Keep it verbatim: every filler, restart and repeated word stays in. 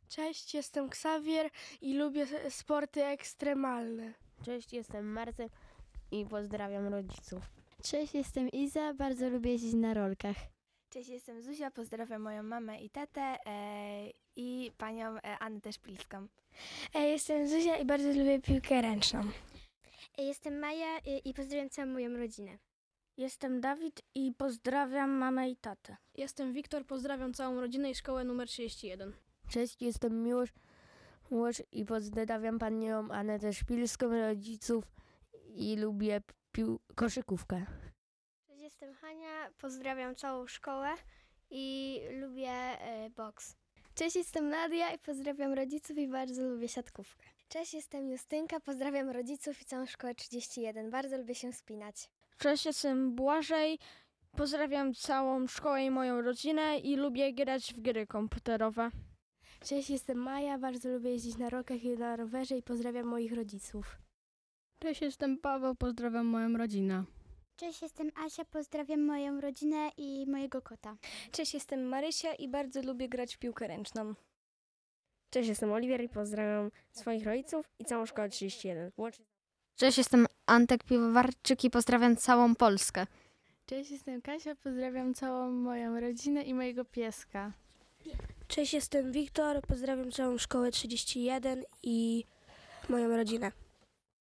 Cześć, jestem Xavier i lubię sporty ekstremalne. Cześć, jestem Marcel i pozdrawiam rodziców. Cześć, jestem Iza, bardzo lubię jeździć na rolkach. Cześć, jestem Zuzia, pozdrawiam moją mamę i tatę e, i panią e, Annę Szpilską. E, jestem Zuzia i bardzo lubię piłkę ręczną. E, jestem Maja i, i pozdrawiam całą moją rodzinę. Jestem Dawid i pozdrawiam mamę i tatę. Jestem Wiktor, pozdrawiam całą rodzinę i szkołę numer trzydzieści jeden. Cześć, jestem Miłosz, Miłosz i pozdrawiam panią Annę Szpilską, rodziców i lubię pił- koszykówkę. Cześć, jestem Hania, pozdrawiam całą szkołę i lubię e, boks. Cześć, jestem Nadia i pozdrawiam rodziców i bardzo lubię siatkówkę. Cześć, jestem Justynka, pozdrawiam rodziców i całą szkołę trzydzieści jeden. Bardzo lubię się wspinać. Cześć, jestem Błażej, pozdrawiam całą szkołę i moją rodzinę i lubię grać w gry komputerowe. Cześć, jestem Maja, bardzo lubię jeździć na rolkach i na rowerze i pozdrawiam moich rodziców. Cześć, jestem Paweł, pozdrawiam moją rodzinę. Cześć, jestem Asia, pozdrawiam moją rodzinę i mojego kota. Cześć, jestem Marysia i bardzo lubię grać w piłkę ręczną. Cześć, jestem Oliwier i pozdrawiam swoich rodziców i całą szkołę trzydzieści jeden. Łącznie. Cześć, jestem Antek Piwowarczyk i pozdrawiam całą Polskę. Cześć, jestem Kasia, pozdrawiam całą moją rodzinę i mojego pieska. Cześć, jestem Wiktor, pozdrawiam całą szkołę trzydzieści jeden i moją rodzinę.